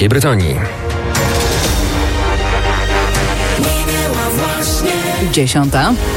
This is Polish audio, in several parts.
Wielkiej Brytanii. 10.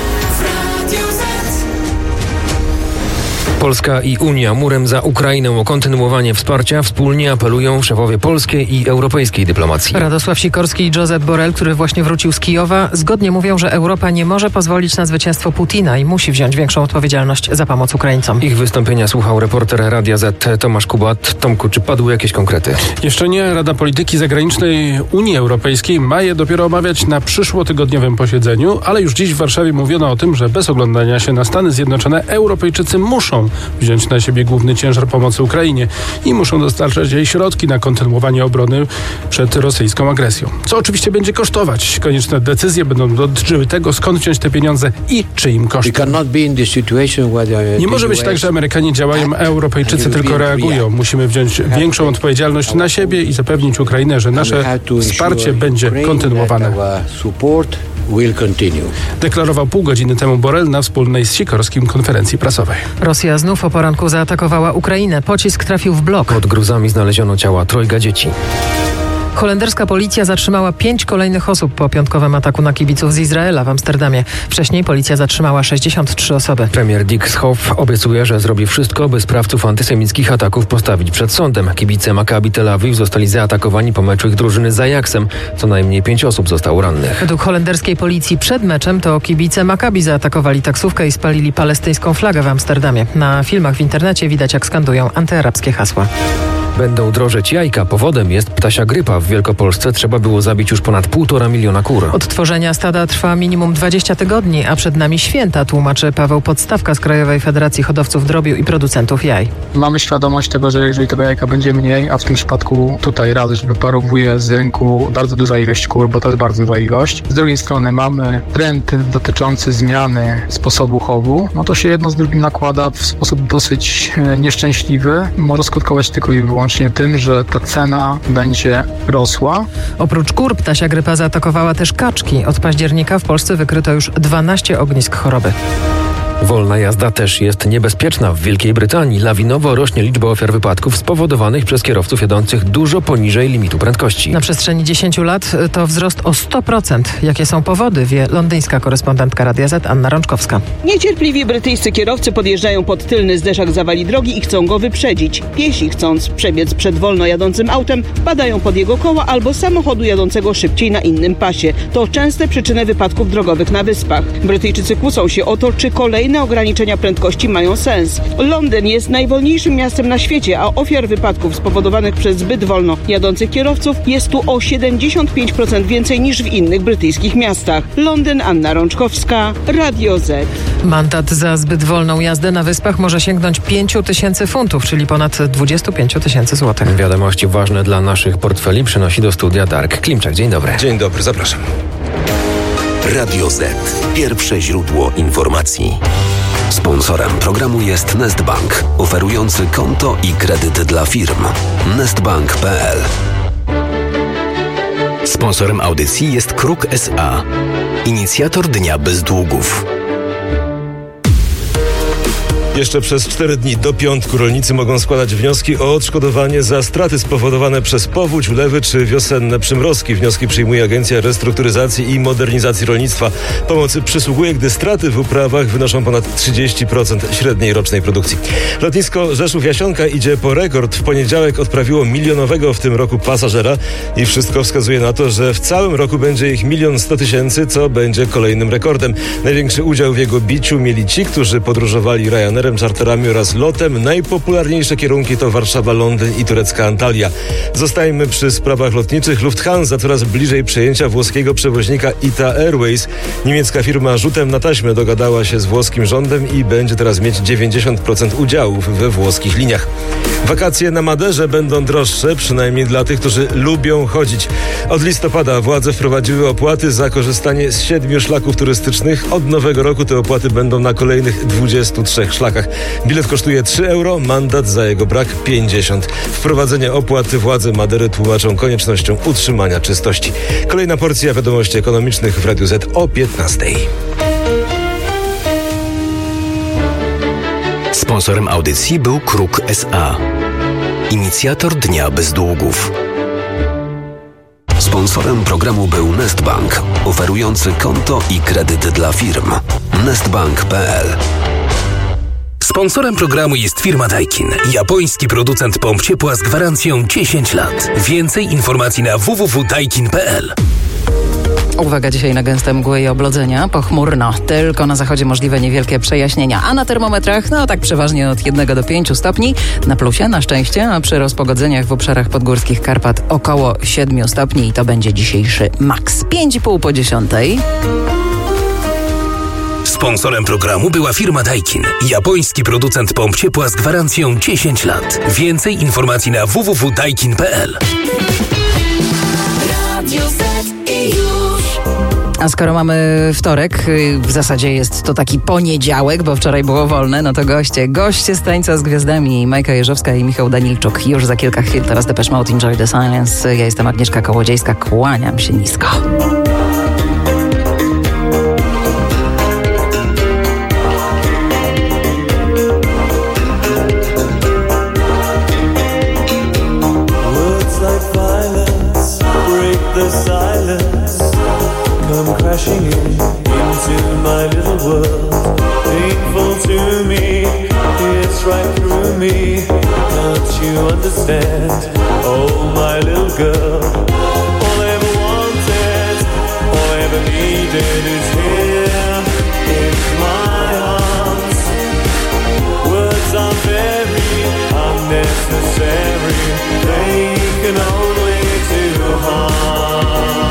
Polska i Unia murem za Ukrainę o kontynuowanie wsparcia wspólnie apelują szefowie polskiej i europejskiej dyplomacji. Radosław Sikorski i Josep Borrell, który właśnie wrócił z Kijowa, zgodnie mówią, że Europa nie może pozwolić na zwycięstwo Putina i musi wziąć większą odpowiedzialność za pomoc Ukraińcom. Ich wystąpienia słuchał reporter Radia Z Tomasz Kubat. Tomku, czy padły jakieś konkrety? Jeszcze nie. Rada Polityki Zagranicznej Unii Europejskiej ma je dopiero omawiać na przyszłotygodniowym posiedzeniu, ale już dziś w Warszawie mówiono o tym, że bez oglądania się na Stany Zjednoczone Europejczycy muszą wziąć na siebie główny ciężar pomocy Ukrainie i muszą dostarczać jej środki na kontynuowanie obrony przed rosyjską agresją. Co oczywiście będzie kosztować. Konieczne decyzje będą dotyczyły tego, skąd wziąć te pieniądze i czyim kosztem. Nie może być tak, że Amerykanie działają, a Europejczycy tylko reagują. Musimy wziąć większą odpowiedzialność na siebie i zapewnić Ukrainę, że nasze wsparcie będzie kontynuowane. Deklarował pół godziny temu Borrell na wspólnej z Sikorskim konferencji prasowej. Rosja znów o poranku zaatakowała Ukrainę. Pocisk trafił w blok. Pod gruzami znaleziono ciała 3 dzieci. Holenderska policja zatrzymała 5 kolejnych osób po piątkowym ataku na kibiców z Izraela w Amsterdamie. Wcześniej policja zatrzymała 63 osoby. Premier Dick Schoof obiecuje, że zrobi wszystko, by sprawców antysemickich ataków postawić przed sądem. Kibice Maccabi Tel Awiw zostali zaatakowani po meczu ich drużyny z Ajaxem. Co najmniej 5 osób zostało rannych. Według holenderskiej policji przed meczem to kibice Maccabi zaatakowali taksówkę i spalili palestyńską flagę w Amsterdamie. Na filmach w internecie widać, jak skandują antyarabskie hasła. Będą drożeć jajka. Powodem jest ptasia grypa. W Wielkopolsce trzeba było zabić już ponad 1,5 miliona kur. Odtworzenia stada trwa minimum 20 tygodni, a przed nami święta, tłumaczy Paweł Podstawka z Krajowej Federacji Hodowców Drobiu i Producentów Jaj. Mamy świadomość tego, że jeżeli tego jajka będzie mniej, a w tym przypadku tutaj raz, że wyparowuje z rynku bardzo duża ilość kur, bo to jest bardzo duża ilość. Z drugiej strony mamy trend dotyczący zmiany sposobu chowu, no to się jedno z drugim nakłada w sposób dosyć nieszczęśliwy. Może skutkować tylko i wyłącznie tym, że ta cena będzie rosła. Oprócz kur ptasia grypa zaatakowała też kaczki. Od października w Polsce wykryto już 12 ognisk choroby. Wolna jazda też jest niebezpieczna. W Wielkiej Brytanii lawinowo rośnie liczba ofiar wypadków spowodowanych przez kierowców jadących dużo poniżej limitu prędkości. Na przestrzeni 10 lat to wzrost o 100%. Jakie są powody, wie londyńska korespondentka Radia Z Anna Rączkowska. Niecierpliwi brytyjscy kierowcy podjeżdżają pod tylny zderzak zawali drogi i chcą go wyprzedzić. Piesi, chcąc przebiec przed wolno jadącym autem, wpadają pod jego koła albo samochodu jadącego szybciej na innym pasie. To częste przyczyny wypadków drogowych na Wyspach. Brytyjczycy kłócą się o to, czy kolejne ograniczenia prędkości mają sens. Londyn jest najwolniejszym miastem na świecie, a ofiar wypadków spowodowanych przez zbyt wolno jadących kierowców jest tu o 75% więcej niż w innych brytyjskich miastach. Londyn, Anna Rączkowska, Radio Z. Mandat za zbyt wolną jazdę na Wyspach może sięgnąć 5 000 funtów, czyli ponad 25 000 złotych. Wiadomości ważne dla naszych portfeli przynosi do studia Darek Klimczak. Dzień dobry. Dzień dobry, zapraszam. Radio Z. Pierwsze źródło informacji. Sponsorem programu jest Nestbank, oferujący konto i kredyt dla firm. Nestbank.pl. Sponsorem audycji jest Kruk S.A., inicjator Dnia Bez Długów. Jeszcze przez 4 dni do piątku rolnicy mogą składać wnioski o odszkodowanie za straty spowodowane przez powódź, ulewy czy wiosenne przymrozki. Wnioski przyjmuje Agencja Restrukturyzacji i Modernizacji Rolnictwa. Pomoc przysługuje, gdy straty w uprawach wynoszą ponad 30% średniej rocznej produkcji. Lotnisko Rzeszów-Jasionka idzie po rekord. W poniedziałek odprawiło milionowego w tym roku pasażera i wszystko wskazuje na to, że w całym roku będzie ich 1 100 000, co będzie kolejnym rekordem. Największy udział w jego biciu mieli ci, którzy podróżowali Ryanerem, czarterami oraz lotem. Najpopularniejsze kierunki to Warszawa, Londyn i turecka Antalya. Zostajmy przy sprawach lotniczych. Lufthansa coraz bliżej przejęcia włoskiego przewoźnika ITA Airways. Niemiecka firma rzutem na taśmę dogadała się z włoskim rządem i będzie teraz mieć 90% udziałów we włoskich liniach. Wakacje na Maderze będą droższe, przynajmniej dla tych, którzy lubią chodzić. Od listopada władze wprowadziły opłaty za korzystanie z 7 szlaków turystycznych. Od nowego roku te opłaty będą na kolejnych 23 szlakach. Bilet kosztuje 3 euro, mandat za jego brak 50. Wprowadzenie opłat władze Madery tłumaczą koniecznością utrzymania czystości. Kolejna porcja wiadomości ekonomicznych w Radiu Z o 15. Sponsorem audycji był Kruk S.A., inicjator Dnia Bez Długów. Sponsorem programu był Nestbank, oferujący konto i kredyt dla firm. Nestbank.pl. Sponsorem programu jest firma Daikin, japoński producent pomp ciepła z gwarancją 10 lat. Więcej informacji na www.daikin.pl. Uwaga, dzisiaj na gęste mgły i oblodzenia, pochmurno. Tylko na zachodzie możliwe niewielkie przejaśnienia. A na termometrach, tak przeważnie od 1 do 5 stopni. Na plusie, na szczęście, a przy rozpogodzeniach w obszarach podgórskich Karpat około 7 stopni i to będzie dzisiejszy maks. 5,5 po 10. Sponsorem programu była firma Daikin, japoński producent pomp ciepła z gwarancją 10 lat. Więcej informacji na www.daikin.pl. A skoro mamy wtorek, w zasadzie jest to taki poniedziałek, bo wczoraj było wolne, to goście z Tańca z Gwiazdami, Majka Jeżowska i Michał Danilczuk. Już za kilka chwil, teraz Depeche Mode, Enjoy the Silence. Ja jestem Agnieszka Kołodziejska, kłaniam się nisko. Come crashing into my little world. Painful to me, it's right through me. Can't you understand? Oh, my little girl. All I ever wanted, all I ever needed is here in my arms. Words are very unnecessary. They can only do harm.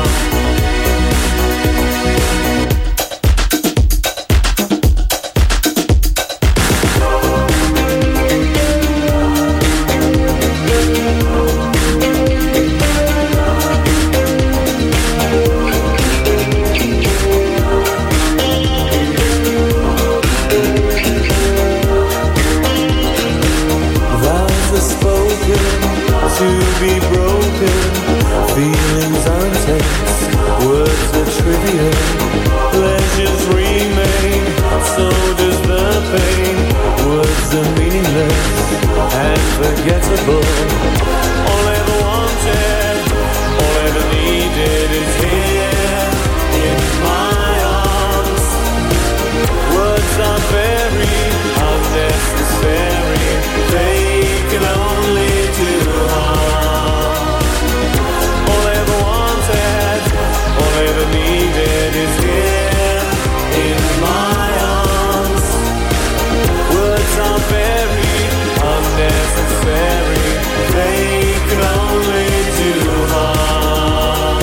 To be broken, feelings are intense, words are trivial, pleasures remain, so does the pain. Words are meaningless and forgettable. All I ever wanted, all I ever needed is here in my arms. Words are very unnecessary, they can only do harm. All I ever wanted, all I ever needed is here in my arms. Words are very unnecessary, they can only do harm.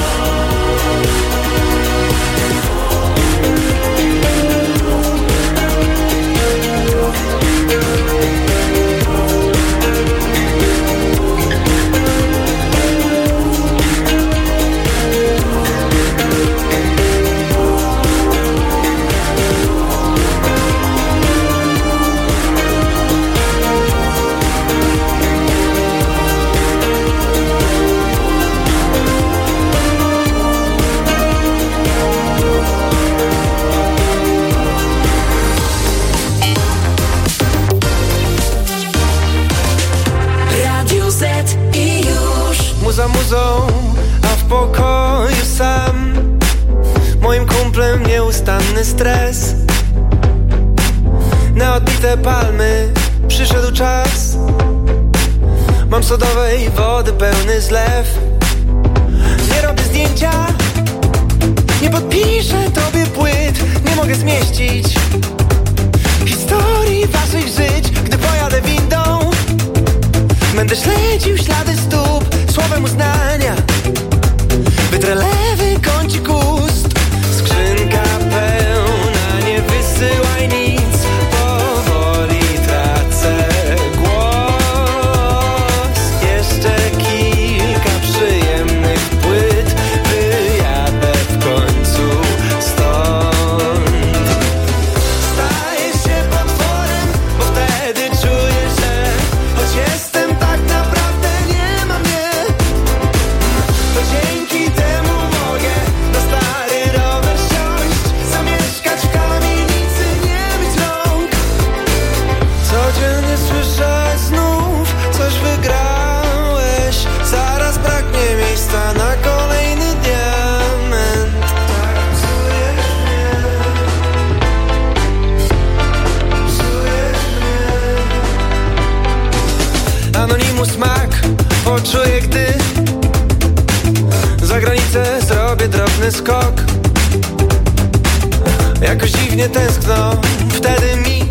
Muza muzą, a w pokoju sam. Moim kumplem nieustanny stres. Na odbite palmy przyszedł czas. Mam sodowej wody pełny zlew. Nie robię zdjęcia, nie podpiszę tobie płyt. Nie mogę zmieścić historii waszych żyć. Gdy pojadę windą, będę śledził ślady stóp, słowem uznania. Wytrę lewy kącik ust. Skrzynka pełna, nie wysyłaj nic. Powoli tracę głos. Jeszcze kilka przy skok. Jakoś dziwnie tęskno wtedy mi,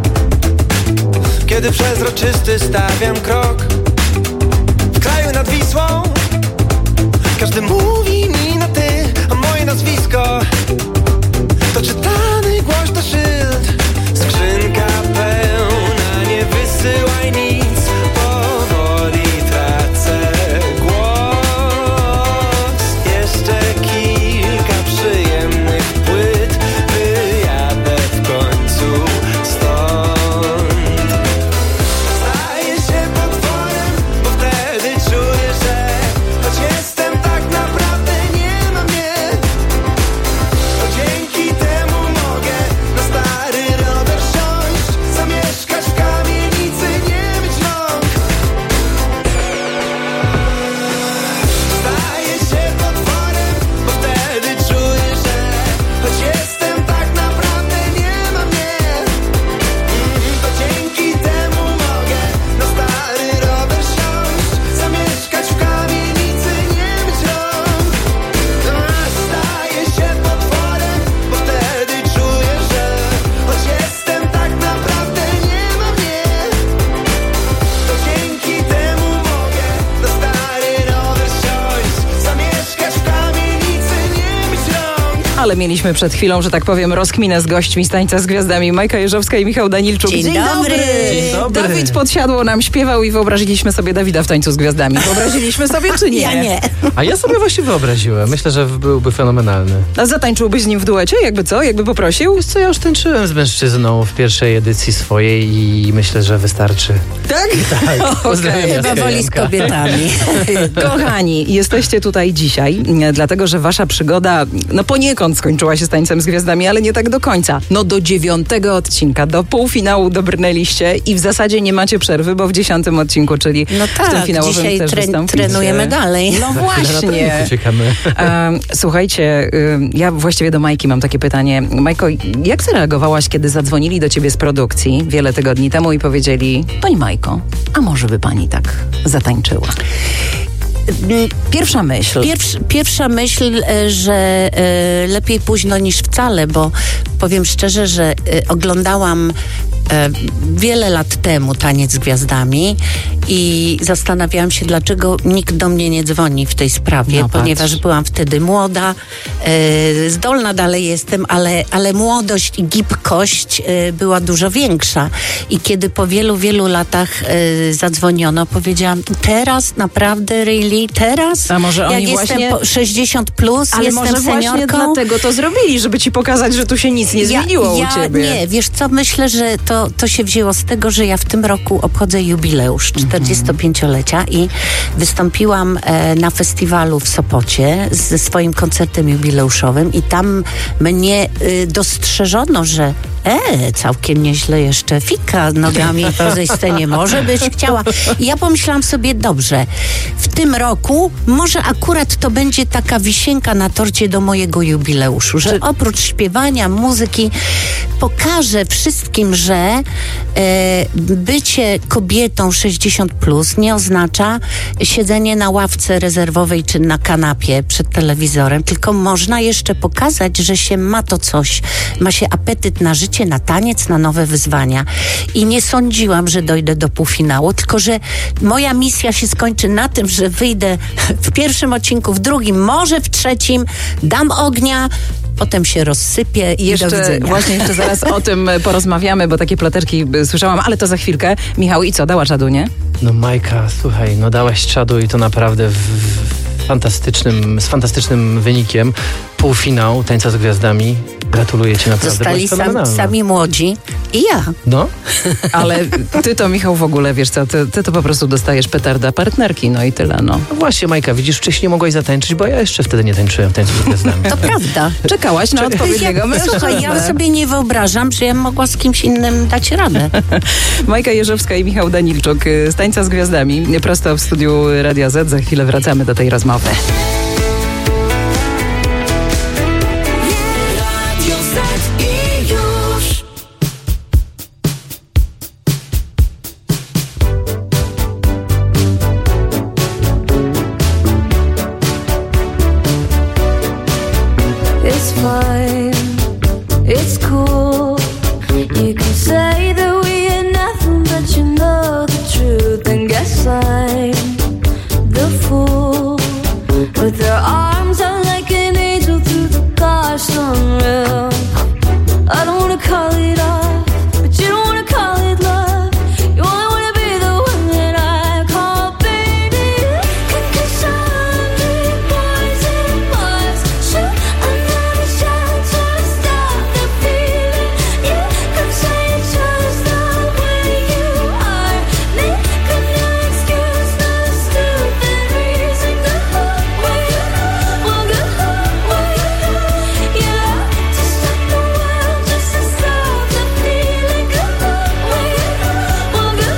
kiedy przezroczysty stawiam krok. W kraju nad Wisłą każdy mówi mi na ty, a moje nazwisko to czytany głośno szyld. Skrzynka pełna, nie wysyłaj nic, powoli tracę głos. Jeszcze kilka przyjemnych płyt, wyjadę w końcu stąd. Staję się potworem, bo wtedy czuję, że choć jestem tak naprawdę nie ma mnie, to dzięki temu mogę na stary rower siąść, zamieszkać w kamienicy, nie mieć rąk. Staję się potworem, bo wtedy czuję, że choć jestem tak naprawdę nie ma mnie, to dzięki temu mogę na stary rower siąść, zamieszkać w kamienicy, nie mieć rąk. Staję się potworem, bo wtedy czuję, że choć jestem tak naprawdę nie ma mnie, to dzięki temu mogę na stary rower siąść, zamieszkać w kamienicy, nie mieć rąk. Ale mieliśmy przed chwilą, że tak powiem, rozkminę z gośćmi z Tańca z Gwiazdami. Majka Jeżowska i Michał Danilczuk. Dzień dobry. Dzień dobry. Dawid Podsiadło nam śpiewał i wyobraziliśmy sobie Dawida w Tańcu z Gwiazdami. Wyobraziliśmy sobie czy nie? Ja nie. A ja sobie właśnie wyobraziłem. Myślę, że byłby fenomenalny. A zatańczyłbyś z nim w duecie? Jakby co? Jakby poprosił? Wiesz co, ja już tańczyłem z mężczyzną w pierwszej edycji swojej i myślę, że wystarczy. Tak? Tak, pozdrawiam Chyba Jacka woli z Janka. kobietami. Kochani, jesteście tutaj dzisiaj, dlatego że wasza przygoda, no poniekąd skończyła się z Tańcem z Gwiazdami, ale nie tak do końca. No do 9 odcinka, do półfinału dobrnęliście i w zasadzie nie macie przerwy, bo w 10 odcinku, czyli No w tym tak, finałowym dzisiaj też wystąpicie. trenujemy dalej. No Za chwilę na właśnie. trening uciekamy. Słuchajcie, ja właściwie do Majki mam takie pytanie. Majko, jak zareagowałaś, kiedy zadzwonili do ciebie z produkcji wiele tygodni temu i powiedzieli: pani Majko, a może by pani tak zatańczyła? Pierwsza myśl. Pierwsza myśl, że lepiej późno niż wcale, bo powiem szczerze, że oglądałam wiele lat temu Taniec z Gwiazdami i zastanawiałam się, dlaczego nikt do mnie nie dzwoni w tej sprawie, No, ponieważ patrz. byłam wtedy młoda, zdolna dalej jestem, ale młodość i gibkość była dużo większa. I kiedy po wielu, wielu latach zadzwoniono, powiedziałam: teraz naprawdę, really, teraz? A może oni Jak właśnie- jestem po 60 plus, Ale jestem może właśnie seniorką. dlatego to zrobili, żeby ci pokazać, że tu się nic nie zmieniło u ciebie. Nie, wiesz co, myślę, że to się wzięło z tego, że ja w tym roku obchodzę jubileusz 45-lecia i wystąpiłam na festiwalu w Sopocie ze swoim koncertem jubileuszowym i tam mnie dostrzeżono, że całkiem nieźle jeszcze fika nogami po tej scenie, może być chciała. I ja pomyślałam sobie, dobrze, w tym roku może akurat to będzie taka wisienka na torcie do mojego jubileuszu, że oprócz śpiewania, muzyki pokażę wszystkim, że bycie kobietą 60 plus nie oznacza siedzenie na ławce rezerwowej czy na kanapie przed telewizorem, tylko można jeszcze pokazać, że się ma to coś, ma się apetyt na życie, na taniec, na nowe wyzwania. I nie sądziłam, że dojdę do półfinału, tylko że moja misja się skończy na tym, że wyjdę w pierwszym odcinku, w drugim, może w trzecim, dam ognia, potem się rozsypię i do widzenia. Właśnie jeszcze zaraz o tym porozmawiamy, bo takie ploteczki słyszałam, ale to za chwilkę. Michał, i co, dała czadu, nie? No Majka, słuchaj, no dałaś czadu i to naprawdę z fantastycznym wynikiem. Półfinał Tańca z Gwiazdami. Gratuluję ci naprawdę. Zostali byłaś fenomenalna. sami młodzi i ja. No, Ale ty to, Michał, w ogóle, wiesz co, ty to po prostu dostajesz petarda partnerki, no i tyle, no. no właśnie Majka, widzisz, wcześniej mogłaś zatańczyć, bo ja jeszcze wtedy nie tańczyłem w Tańcu z Gwiazdami. To prawda. Czekałaś na odpowiedniego mężczyznę. Słuchaj, ja sobie nie wyobrażam, że ja mogła z kimś innym dać radę. Majka Jeżowska i Michał Danilczuk z Tańca z Gwiazdami, prosto w studiu Radia Z. Za chwilę wracamy do tej rozmowy. with their arms out like an angel through the gosh unreal. I don't wanna call it off, but you don't wanna call it love. You only wanna be the one that I call baby. Concussion, boys and bars, shoot another shot, try to stop the feeling. You could say it's just the way you are. Making no excuse, no stupid reason. Go where you want, go where you yeah. To stop the world, just to stop the feeling. Go where you want, go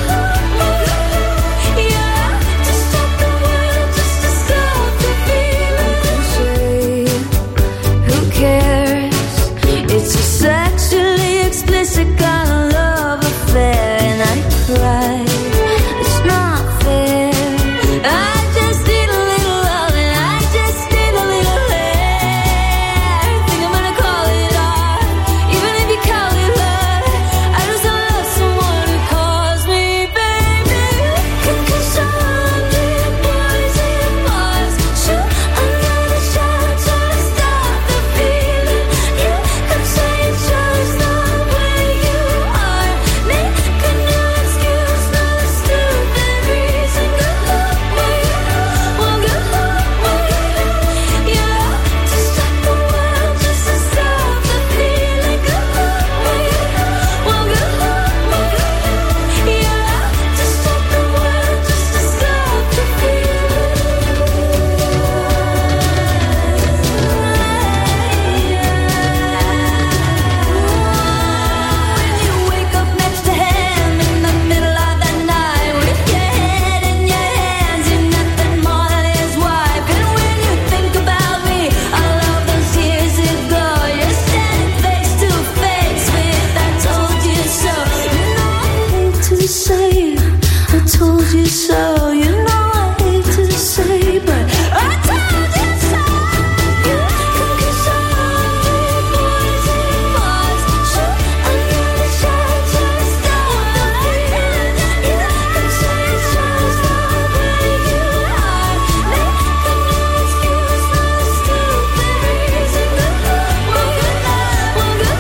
yeah. To stop the world, just to stop the feeling. Who cares? It's a sexually explicit kind of love affair, and I cry. It's not fair. I just need a little love, and I just need a little hair. Think I'm gonna call it art, even if you call it love. I just love someone who calls me baby. Concussion, boys and bars, shoot another shot, try to stop the feeling. You could say it's just the way you are. Making no excuse, no stupid reason. Go where you want, go yeah. To stop the world, just to stop the feeling. Go where you want, go yeah. To stop the world, just to stop the When you wake up next to him in the middle of the night with your head in your hands, you're nothing more than his wife. And when you think about me, all of those years ago, you're standing face to face with I told you so. You know I hate to say I told you so. You know I hate to say, but I told you so. Concussion, boys and bars, shoot another shot, try to stop the feeling. You could say it's just the way you are. Making no excuse, no stupid reason. Go where you want, go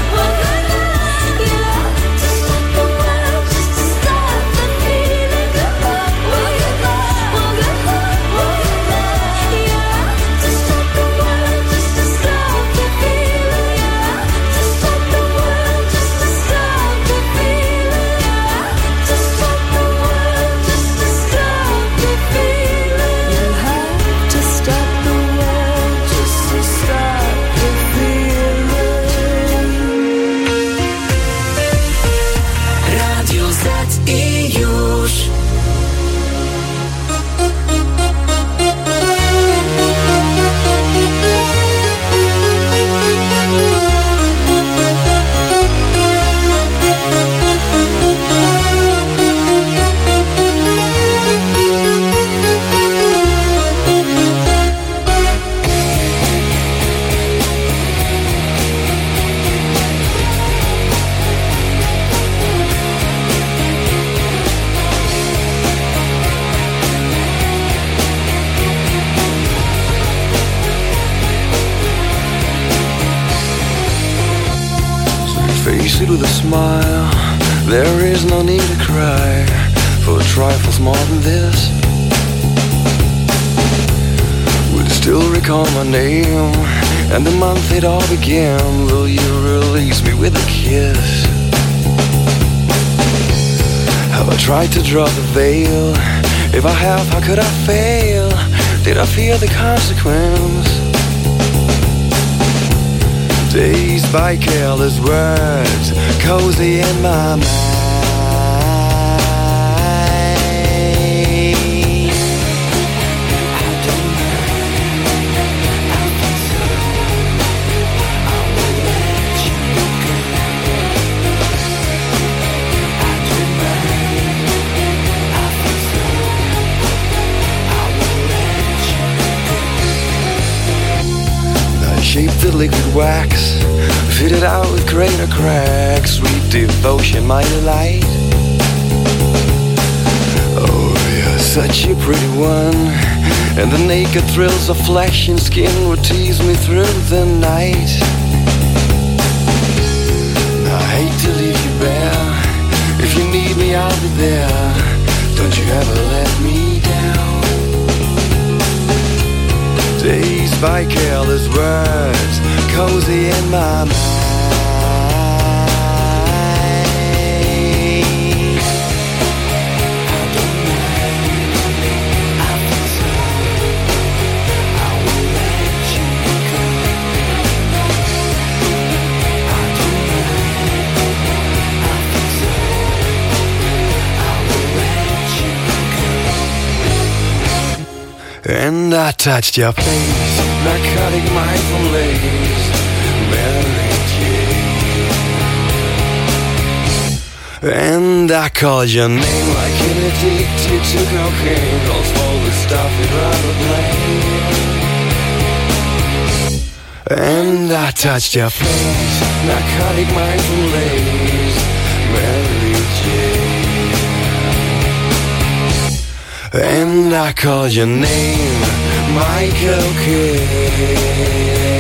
yeah. To stop the world, just to stop the feeling. Go where you want, go yeah. To stop the world, just to stop the feeling. To stop the world, just to stop the feeling. To stop the world, just to stop the feeling. You have to stop the world, just to stop the feeling. Radio Z i już. Face it with a smile. There is no need to cry for trifles more than this. Will you still recall my name and the month it all began? Will you release me with a kiss? Have I tried to draw the veil? If I have, how could I fail? Did I fear the consequence? Dazed by careless words, cozy in my mind. Shaped the liquid wax, fitted out with greater cracks. Sweet devotion, my delight. Oh, you're such a pretty one. And the naked thrills of flesh and skin would tease me through the night. I hate to leave you bare. If you need me, I'll be there. Don't you ever let me down. Dazed by careless words, cozy in my mind. And I touched your face, narcotic mindful lace, Mary Jane. And I called your name like an addicted to cocaine, calls all the stuff you'd rather play. And I touched your face, narcotic mindful lace, Mary Jane. And I called your name, Michael Kidd.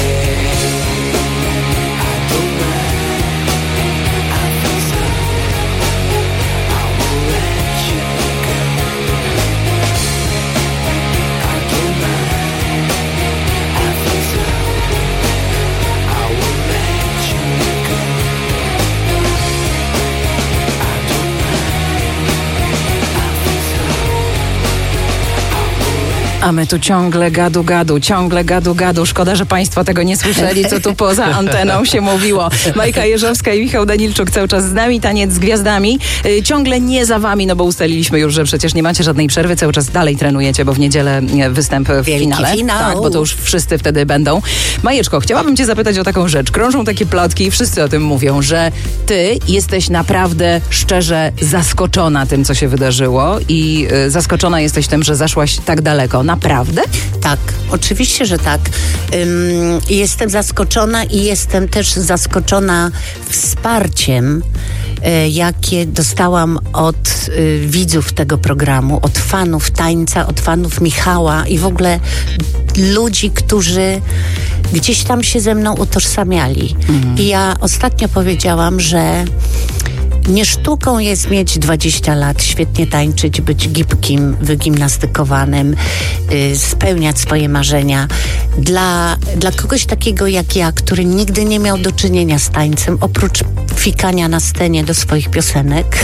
A my tu ciągle gadu. Szkoda, że państwo tego nie słyszeli, co tu poza anteną się mówiło. Majka Jeżowska i Michał Danilczuk cały czas z nami, taniec z gwiazdami. Ciągle nie za wami, no bo ustaliliśmy już, że przecież nie macie żadnej przerwy, cały czas dalej trenujecie, bo w niedzielę występ w finale. Finał. Tak, bo to już wszyscy wtedy będą. Majeczko, chciałabym cię zapytać o taką rzecz. Krążą takie plotki i wszyscy o tym mówią, że ty jesteś naprawdę szczerze zaskoczona tym, co się wydarzyło i zaskoczona jesteś tym, że zaszłaś tak daleko. Naprawdę? Tak, oczywiście, że tak. Jestem zaskoczona i jestem też zaskoczona wsparciem, jakie dostałam od widzów tego programu, od fanów tańca, od fanów Michała i w ogóle ludzi, którzy gdzieś tam się ze mną utożsamiali. I ja ostatnio powiedziałam, że nie sztuką jest mieć 20 lat, świetnie tańczyć, być gibkim, wygimnastykowanym, spełniać swoje marzenia. Dla kogoś takiego jak ja, który nigdy nie miał do czynienia z tańcem, oprócz fikania na scenie do swoich piosenek,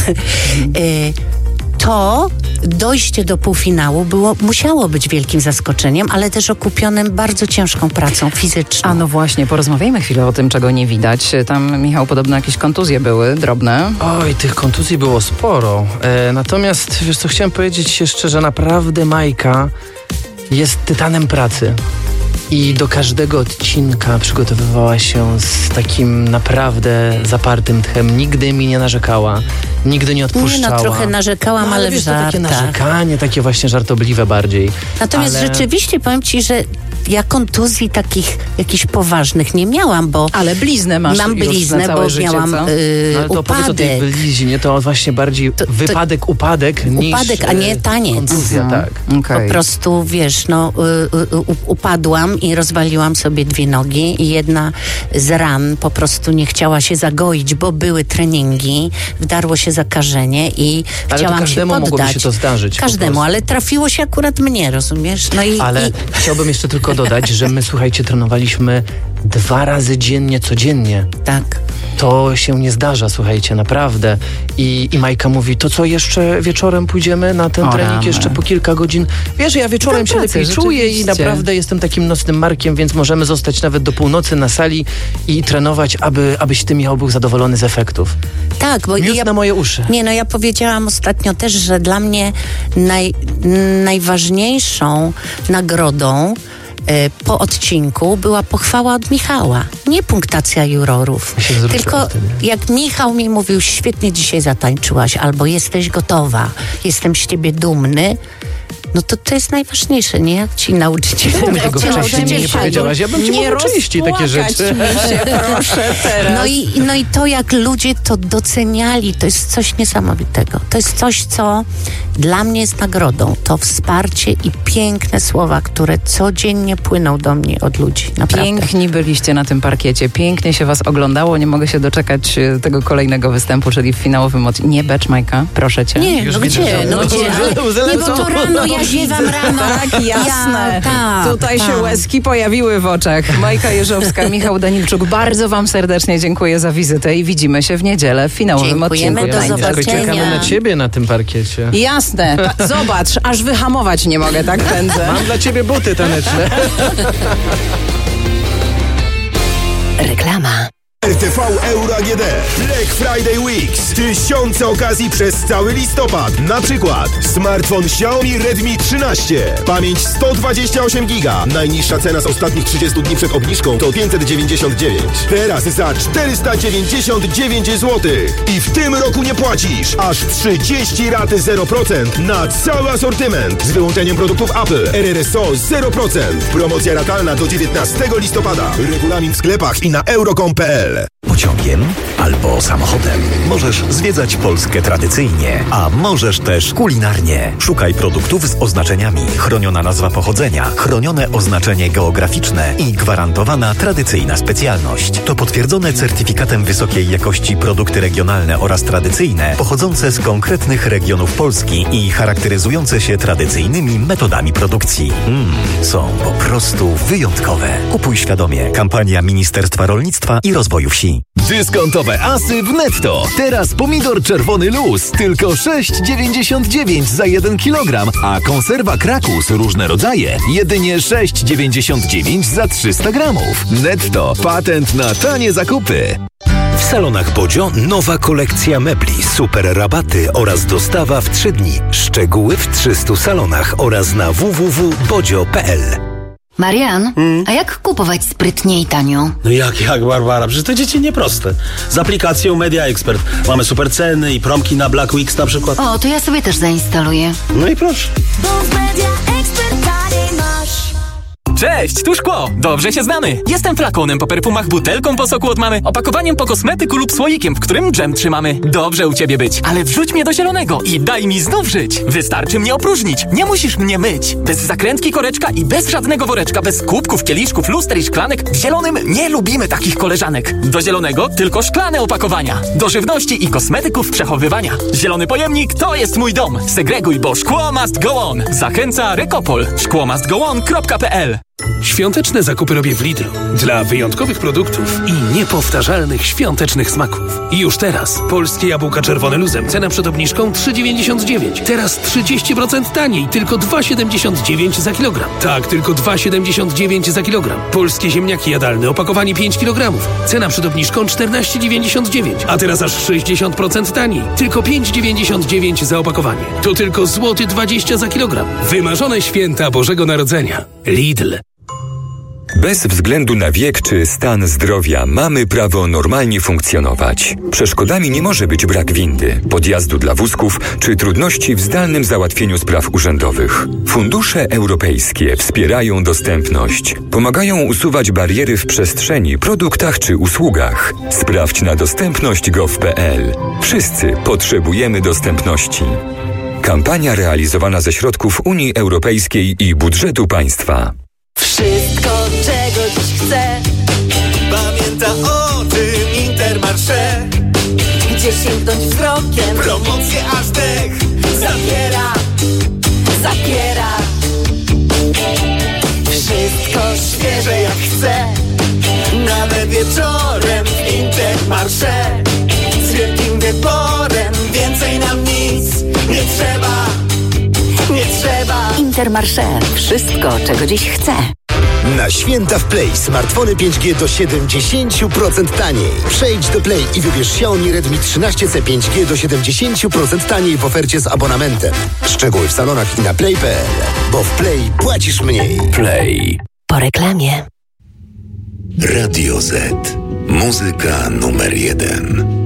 to dojście do półfinału musiało być wielkim zaskoczeniem, ale też okupionym bardzo ciężką pracą fizyczną. A no właśnie, porozmawiajmy chwilę o tym, czego nie widać. Tam, Michał, podobno jakieś kontuzje były, drobne. Oj, tych kontuzji było sporo. Natomiast, wiesz co, chciałem powiedzieć jeszcze, że naprawdę Majka jest tytanem pracy. I do każdego odcinka przygotowywała się z takim naprawdę zapartym tchem. Nigdy mi nie narzekała, nigdy nie odpuszczała. Nie, no trochę narzekałam, ale wiesz, w żartach. to takie narzekanie, takie właśnie żartobliwe bardziej. Natomiast rzeczywiście powiem ci, że ja kontuzji takich jakichś poważnych nie miałam, bo... Ale bliznę masz. Mam bliznę, bo życie, miałam no, ale to opowiedz o tej bliźnie, to właśnie bardziej wypadek, upadek niż... Upadek, a nie taniec. Kontuzja, tak. Okay. Po prostu, wiesz, no upadłam i rozwaliłam sobie 2 nogi i jedna z ran po prostu nie chciała się zagoić, bo były treningi, wdarło się zakażenie i ale chciałam to każdemu się poddać. mogłoby się to zdarzyć. Każdemu, ale trafiło się akurat mnie, rozumiesz? No ale chciałbym jeszcze tylko dodać, że my, słuchajcie, trenowaliśmy 2 razy dziennie, codziennie. Tak. To się nie zdarza, słuchajcie, naprawdę. I Majka mówi, to co, jeszcze wieczorem pójdziemy na ten trening, jeszcze po kilka godzin? Wiesz, ja wieczorem się lepiej czuję i naprawdę jestem takim nocnym markiem, więc możemy zostać nawet do północy na sali i trenować, abyś ty, Michał, był zadowolony z efektów. Tak, bo Miód na moje uszy. Nie, no ja powiedziałam ostatnio też, że dla mnie najważniejszą nagrodą po odcinku była pochwała od Michała. Nie punktacja jurorów. Tylko jak Michał mi mówił, świetnie dzisiaj zatańczyłaś, albo jesteś gotowa, jestem z ciebie dumny, No to jest najważniejsze, nie? Jak ci nauczyciele... Tego wcześniej nie powiedziałaś. Ja bym ci mógł oczywiście takie rzeczy. Się, proszę teraz. No i to, jak ludzie to doceniali, to jest coś niesamowitego. To jest coś, co dla mnie jest nagrodą. To wsparcie i piękne słowa, które codziennie płyną do mnie od ludzi. Naprawdę. Piękni byliście na tym parkiecie. Pięknie się was oglądało. Nie mogę się doczekać tego kolejnego występu, czyli w finałowym Nie becz, Majka. Proszę cię. Nie, no gdzie? Nie, bo to rano ja ziewam rano. Tak, jasne. Tak, Tutaj się łezki pojawiły w oczach. Majka Jeżowska, Michał Danilczuk, bardzo wam serdecznie dziękuję za wizytę i widzimy się w niedzielę w finałowym Dziękujemy, odcinku. do zobaczenia. Czekamy na ciebie na tym parkiecie. Jasne. Zobacz, aż wyhamować nie mogę, tak pędzę. Mam dla ciebie buty taneczne. Reklama. RTV Euro AGD. Black Friday Weeks. Tysiące okazji przez cały listopad. Na przykład smartfon Xiaomi Redmi 13. Pamięć 128 GB. Najniższa cena z ostatnich 30 dni przed obniżką to 599. Teraz za 499 zł. I w tym roku nie płacisz. Aż 30 rat 0% na cały asortyment. Z wyłączeniem produktów Apple. RRSO 0%. Promocja ratalna do 19 listopada. Regulamin w sklepach i na euro.com.pl. Pociągiem albo samochodem. Możesz zwiedzać Polskę tradycyjnie, a możesz też kulinarnie. Szukaj produktów z oznaczeniami. Chroniona nazwa pochodzenia, chronione oznaczenie geograficzne i gwarantowana tradycyjna specjalność. To potwierdzone certyfikatem wysokiej jakości produkty regionalne oraz tradycyjne, pochodzące z konkretnych regionów Polski i charakteryzujące się tradycyjnymi metodami produkcji. Są po prostu wyjątkowe. Kupuj świadomie. Kampania Ministerstwa Rolnictwa i Rozwoju Wsi. Dyskontowe asy w Netto. Teraz pomidor czerwony luz tylko 6,99 za 1 kg, a konserwa Krakus różne rodzaje jedynie 6,99 za 300 gramów. Netto. Patent na tanie zakupy. W salonach Bodzio nowa kolekcja mebli, super rabaty oraz dostawa w 3 dni. Szczegóły w 300 salonach oraz na www.bodzio.pl. Marian, a jak kupować sprytnie i tanio? No jak, Barbara? Przecież to dzieci nieproste. Z aplikacją Media Expert mamy super ceny i promki na Black Weeks na przykład. O, to ja sobie też zainstaluję. No i proszę. Bo w Media Expert taniej masz. Cześć, tu Szkło. Dobrze się znamy. Jestem flakonem po perfumach, butelką po soku od mamy, opakowaniem po kosmetyku lub słoikiem, w którym dżem trzymamy. Dobrze u ciebie być, ale wrzuć mnie do zielonego i daj mi znów żyć. Wystarczy mnie opróżnić. Nie musisz mnie myć. Bez zakrętki, koreczka i bez żadnego woreczka, bez kubków, kieliszków, luster i szklanek. W zielonym nie lubimy takich koleżanek. Do zielonego tylko szklane opakowania. Do żywności i kosmetyków przechowywania. Zielony pojemnik to jest mój dom. Segreguj, bo szkło must go on. Zachęca Rekopol. szkłomustgoon.pl. Świąteczne zakupy robię w Lidlu. Dla wyjątkowych produktów i niepowtarzalnych świątecznych smaków. I już teraz polskie jabłka czerwone luzem. Cena przed obniżką 3,99. Teraz 30% taniej. Tylko 2,79 za kilogram. Tak, tylko 2,79 za kilogram. Polskie ziemniaki jadalne. Opakowanie 5 kg. Cena przed obniżką 14,99. A teraz aż 60% taniej. Tylko 5,99 za opakowanie. To tylko złoty 20 za kilogram. Wymarzone święta Bożego Narodzenia. Lidl. Bez względu na wiek czy stan zdrowia mamy prawo normalnie funkcjonować. Przeszkodami nie może być brak windy, podjazdu dla wózków czy trudności w zdalnym załatwieniu spraw urzędowych. Fundusze europejskie wspierają dostępność. Pomagają usuwać bariery w przestrzeni, produktach czy usługach. Sprawdź na dostępność.gov.pl. Wszyscy potrzebujemy dostępności. Kampania realizowana ze środków Unii Europejskiej i budżetu państwa. Wszystko, czego dziś chcę, pamięta o tym Intermarché. Gdzie sięgnąć wzrokiem, promocje aż dech zabiera. Wszystko świeże jak chcę, nawet wieczorem w Intermarché. Z wielkim wyborem, więcej nam nic nie trzeba. Intermarché. Wszystko, czego dziś chcę. Na święta w Play smartfony 5G do 70% taniej. Przejdź do Play i wybierz Xiaomi Redmi 13C 5G do 70% taniej w ofercie z abonamentem. Szczegóły w salonach i na play.pl. Bo w Play płacisz mniej. Play. Po reklamie. Radio Z. Muzyka numer 1.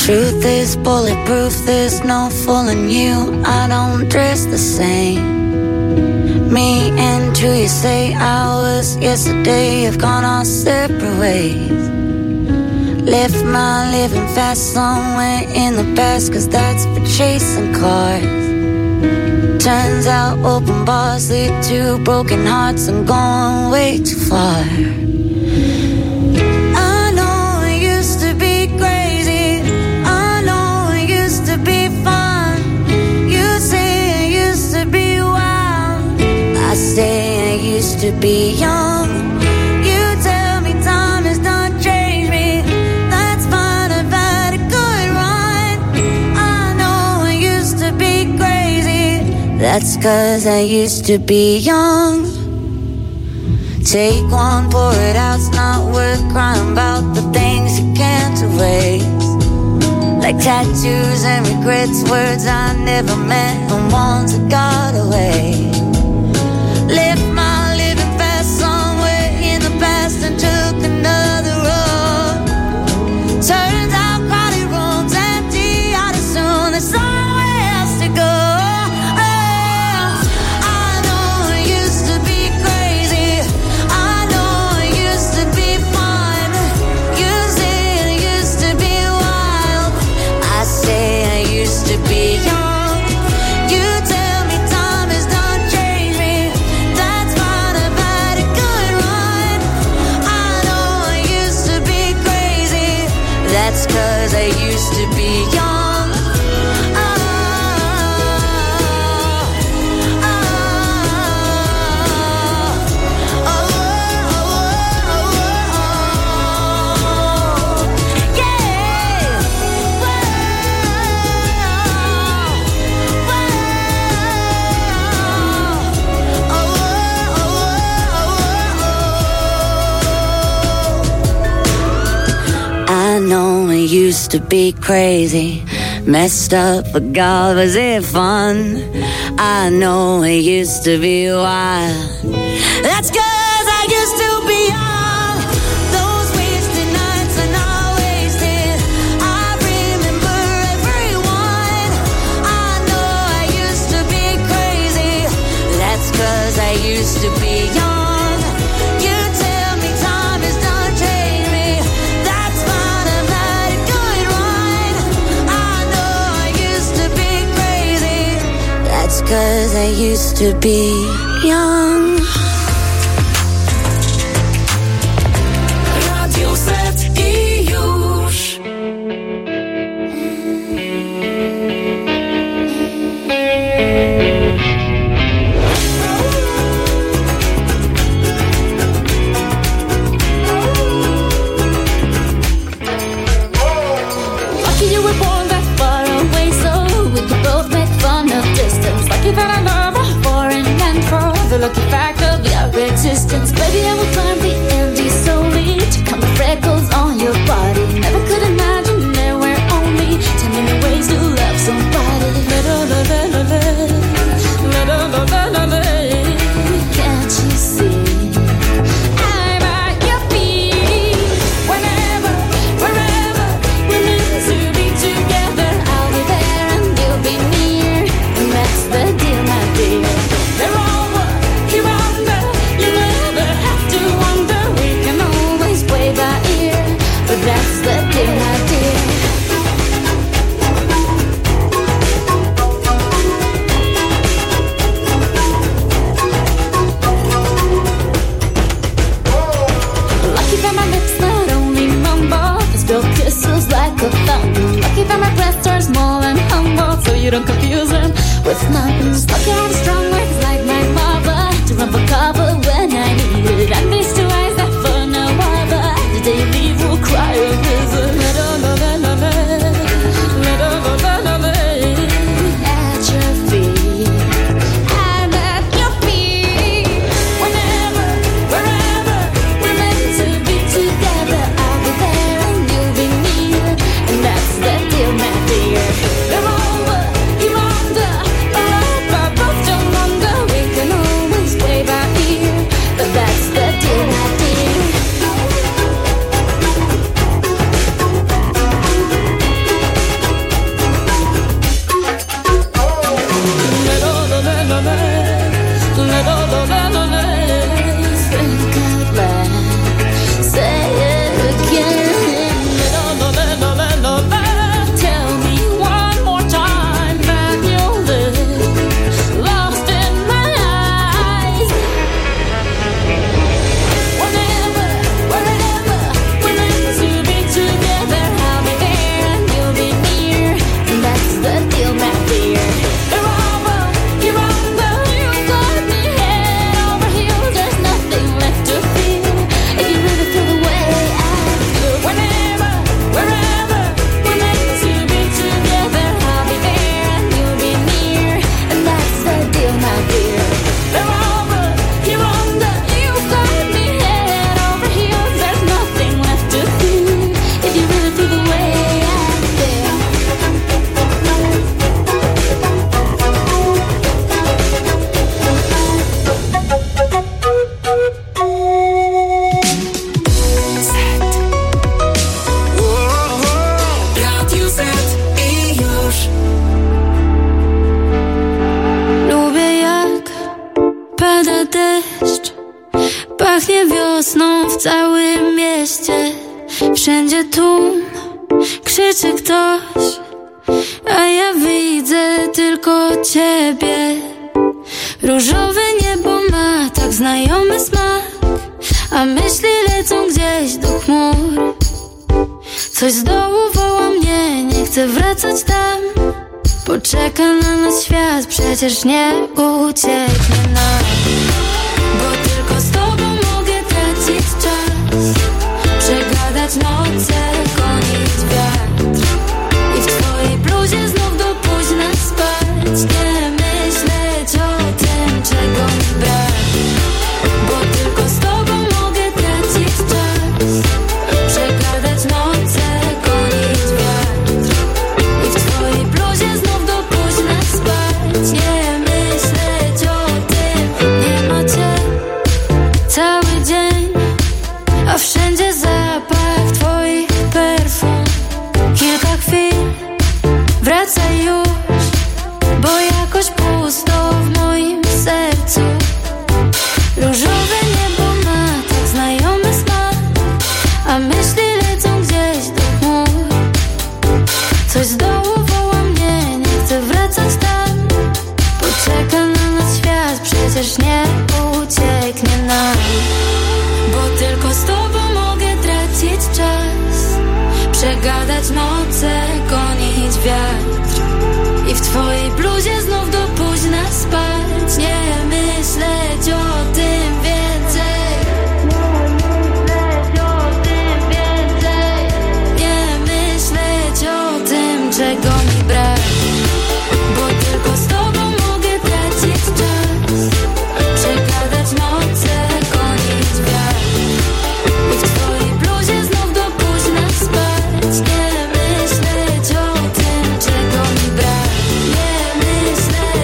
Truth is bulletproof, there's no fooling you. I don't dress the same. Me and you, you say hours yesterday have gone our separate ways. Left my living fast somewhere in the past, 'cause that's for chasing cars. Turns out open bars lead to broken hearts and going way too far. I know it used to be crazy, I know it used to be fun. You say it used to be wild, I say I used to be young. You tell me time has done changed me, that's fine, I've had a good run. I know I used to be crazy, that's 'cause I used to be young. Take one, pour it out, it's not worth crying about the things you can't erase. Like tattoos and regrets, words I never meant and ones that got away. Left my living fast somewhere in the past and took another road. Turns out crowded rooms empty out as soon, there's somewhere else to go. That's 'cause I used to be young. I know it used to be crazy, messed up, but God, was it fun? I know it used to be wild, that's 'cause I used to be young. Those wasted nights are not wasted, I remember everyone. I know I used to be crazy, that's 'cause I used to be young. That's 'cause I used to be young. Radio Z i już. Lucky you were born that far away, so we could both make fun of distance. Lucky that I love a foreign land for the lucky fact of your existence. Baby, I will climb the Andes solely to count the freckles on your body. Never could imagine there were only 10 million ways to love somebody. Can't you see? I'm at your feet. Whenever, wherever we're meant to be together, I'll be there and you'll be near, and that's the deal, my dear. They're over, you're under, you never have to wonder. We can always play by ear, but that's the deal, my dear. Lucky that my lips not only mumble, they spill kisses like a fountain. Lucky that my breasts are small and humble, so you don't confuse them with mountains. Lucky I have strong words like my mother to run for cover when I need it. And these two eyes that for no other, the day you leave will cry a river. At your feet, I'm at your feet. Whenever, wherever we're meant to be together, I'll be there and you'll be near, and that's the deal, my dear. They're over, you're under, up above. Radiu Z i już. Lubię jak pada deszcz, pachnie wiosną w całym mieście. Wszędzie tłum, krzyczy ktoś, a ja widzę tylko ciebie. Różowe niebo ma tak znajomy smak, a myśli lecą gdzieś do chmur. Coś z dołu woła mnie, nie chcę wracać tam. Poczeka na nas świat, przecież nie ucieknie nam. Bo tylko z tobą mogę tracić czas, przegadać noce, gonić wiatr i w twojej bluzie znów do późna spać. Nie myśleć o tym, czego mi brak. Bo tylko z tobą mogę tracić czas, przegadać noce, gonić wiatr i w twojej bluzie znów do późna spać. Nie myśleć o tym, nie macie cały dzień, a wszędzie zapach twoich perfum. Kilka chwil, wracaj już, bo jakoś pusto w moim sercu. Różowe niebo ma tak znajomy smak, a myśli lecą gdzieś do chmur. Coś z dołu woła mnie, nie chcę wracać tam. Poczeka na nas świat, przecież nie ucieknie nam. Bo tylko z tobą mogę tracić czas, przegadać noce, gonić wiatr i w twojej bluzie znów do późna spać. Nie myśleć o tym więcej, nie myśleć o tym, czego mi brak. Bo tylko z tobą mogę tracić czas, przegadać noce, gonić wiatr i w twojej bluzie znów do późna spać. Nie myśleć o tym, czego mi brak. Nie myśleć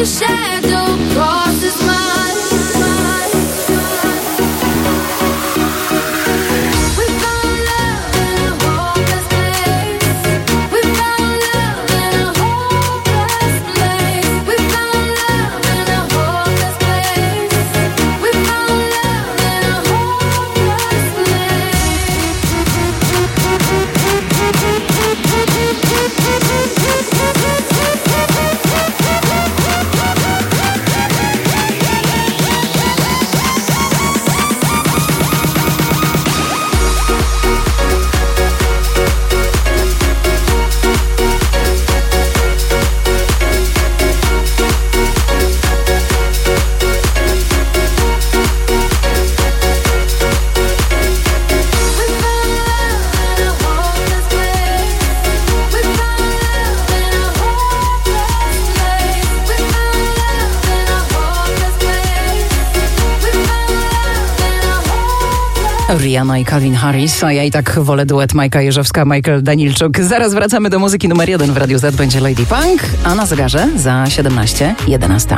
A shadow crosses my Rihanna i Calvin Harris, a ja i tak wolę duet Majka Jeżowska, Michael Danilczuk. Zaraz wracamy do muzyki numer 1 w Radiu Z, będzie Lady Punk, a na zegarze za 17:11.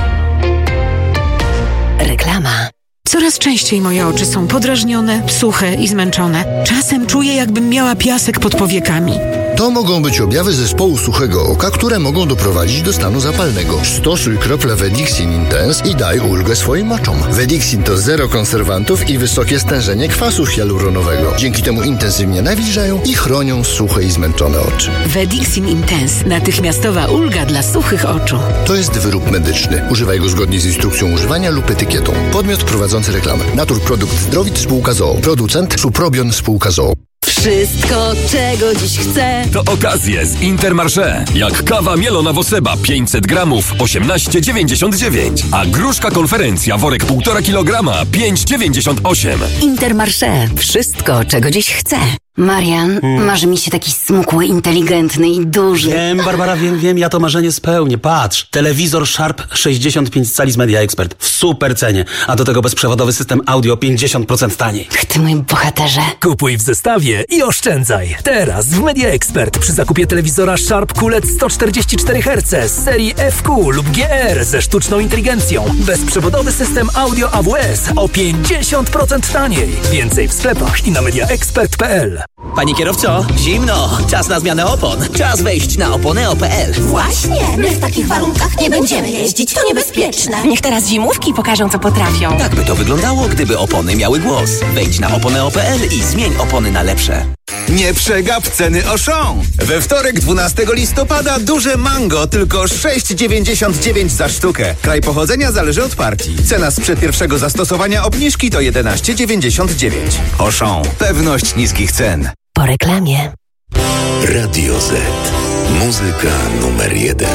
Reklama. Coraz częściej moje oczy są podrażnione, suche i zmęczone. Czasem czuję, jakbym miała piasek pod powiekami. To mogą być objawy zespołu suchego oka, które mogą doprowadzić do stanu zapalnego. Stosuj krople Vedixin Intense i daj ulgę swoim oczom. Vedixin to zero konserwantów i wysokie stężenie kwasu hialuronowego. Dzięki temu intensywnie nawilżają i chronią suche i zmęczone oczy. Vedixin Intense. Natychmiastowa ulga dla suchych oczu. To jest wyrób medyczny. Używaj go zgodnie z instrukcją używania lub etykietą. Podmiot prowadzący reklamę. Naturprodukt Zdrowit spółka z.o.o. Producent Suprobion spółka z.o.o. Wszystko, czego dziś chcę. To okazje z Intermarché. Jak kawa mielona Woseba 500 gramów 18,99. A gruszka konferencja worek 1,5 kilograma 5,98. Intermarché. Wszystko, czego dziś chcę. Marian, marzy mi się taki smukły, inteligentny i duży. Wiem, Barbara, wiem, ja to marzenie spełnię. Patrz, telewizor Sharp 65 cali z Media Expert w super cenie, a do tego bezprzewodowy system audio 50% taniej. Ty mój bohaterze. Kupuj w zestawie i oszczędzaj. Teraz w Media Expert przy zakupie telewizora Sharp QLED 144 Hz z serii FQ lub GR ze sztuczną inteligencją. Bezprzewodowy system audio AWS o 50% taniej. Więcej w sklepach i na mediaexpert.pl. Panie kierowco, zimno, czas na zmianę opon. Czas wejść na oponeo.pl. Właśnie, my w takich warunkach nie będziemy jeździć, to niebezpieczne. Niech teraz zimówki pokażą, co potrafią. Tak by to wyglądało, gdyby opony miały głos. Wejdź na oponeo.pl i zmień opony na lepsze. Nie przegap ceny Auchan. We wtorek 12 listopada duże mango tylko 6,99 za sztukę. Kraj pochodzenia zależy od partii. Cena sprzed pierwszego zastosowania obniżki to 11,99. Auchan. Pewność niskich cen. Po reklamie. Radio Z. Muzyka numer 1.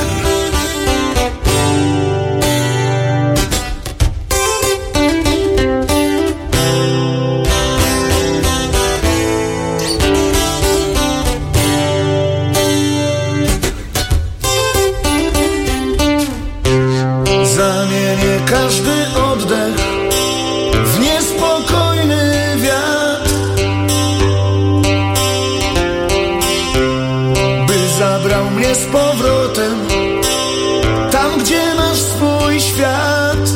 Zamienię każdy oddech w niespokojny wiatr, by zabrał mnie z powrotem tam, gdzie masz swój świat.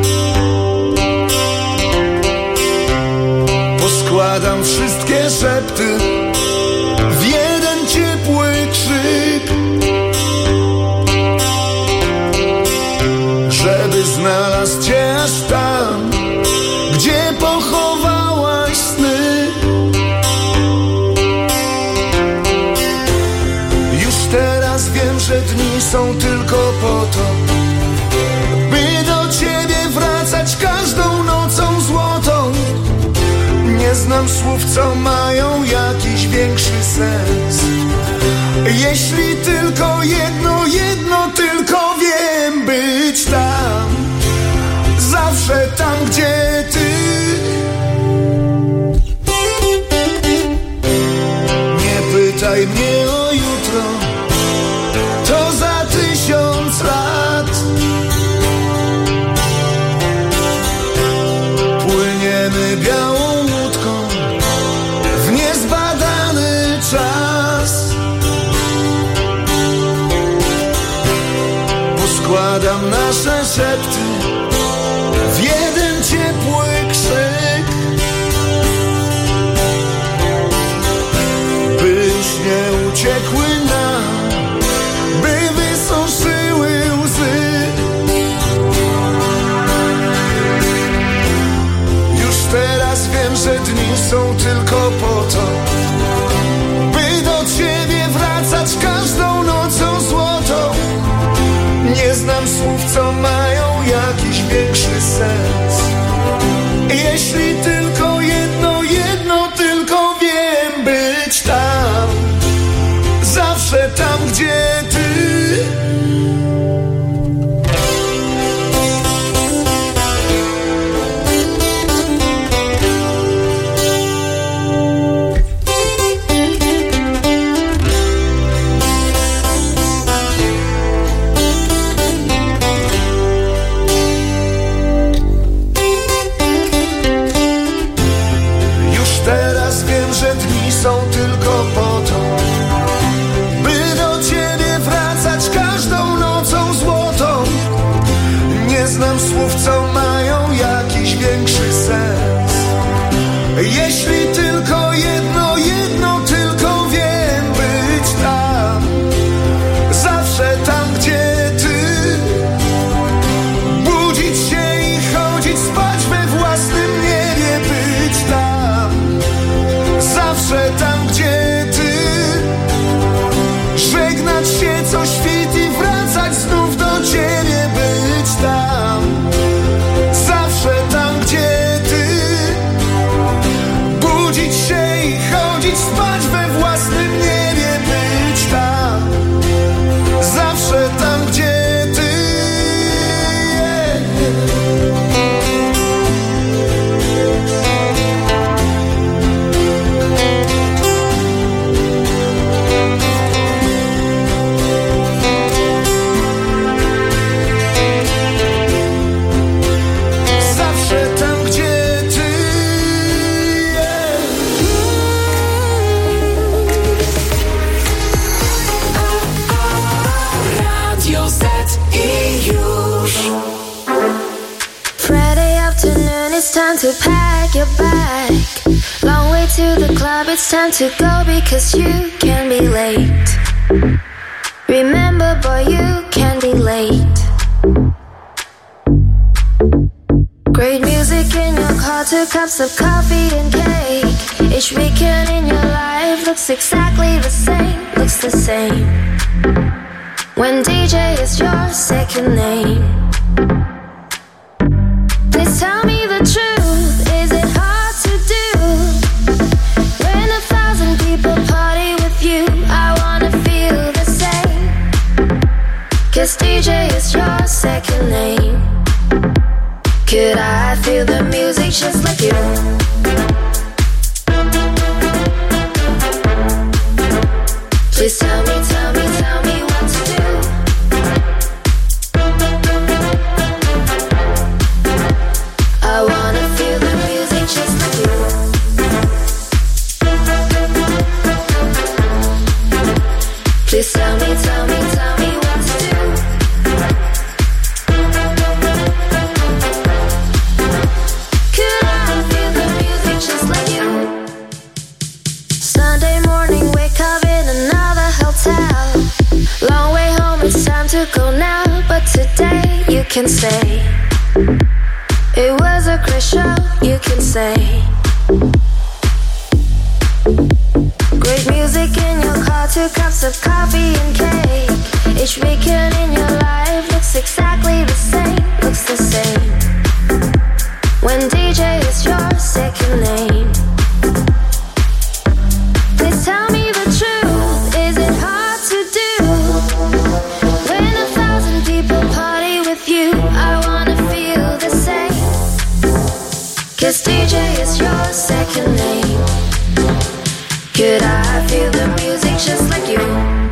Poskładam wszystkie szepty w jeden ciepły krzyk, żeby znalazł cię aż tam, gdzie pochowałaś sny. Już teraz wiem, że dni są tylko po to, by do ciebie wracać każdą nocą złotą. Nie znam słów, co mają jakiś większy sens. Jeśli tylko jedno tylko wiem, być tam, zawsze tam, gdzie ty. Nie pytaj mnie o jutro, to za 1000 lat. Płyniemy białą łódką w niezbadany czas. nasze szepty w jeden ciepły krzyk, byś nie uciekły nam, by wysuszyły łzy. Już teraz wiem, że dni są tylko po to, by do ciebie wracać każdą nocą złotą. Nie znam słów, co mają jakiś większy sens. Jeśli tylko jedno tylko wiem, być tam, zawsze tam, gdzie ty. Są tylko po to, by do ciebie wracać każdą nocą złotą. Nie znam słów, co mają jakiś większy sens. Jeśli tylko jedno tylko wiem, być tam, zawsze tam, gdzie ty. Budzić się i chodzić spać we własnym niebie, być tam, zawsze tam, gdzie ty. Żegnać się co świt i wracać znów do ciebie, być tam, zawsze tam, gdzie ty. Budzić się i chodzić spać we własnym niebie, być tam, zawsze tam, gdzie ty. It's time to pack your bag. Long way to the club, it's time to go because you can be late. Remember, boy, you can be late. Great music in your car, 2 cups of coffee and cake. Each weekend in your life looks exactly the same, looks the same. When DJ is your second name. Please tell me the truth, is it hard to do? When 1,000 people party with you, I wanna feel the same. 'Cause DJ is your second name. Could I feel the music just like you? Please tell me what to do. I wanna feel the music just like you. Please tell me what to do. Could I feel the music just like you? Sunday morning, wake up in another hotel. Long way home, it's time to go now. But today you can say it was a great show, you can say. Great music in your car, 2 cups of coffee and cake. Each weekend in your life looks exactly the same, looks the same. When DJ is your second name. Please tell me the truth, is it hard to do? When 1,000 people party with you, I wanna feel the same. 'Cause DJ is your second name. Could I feel the music just like you?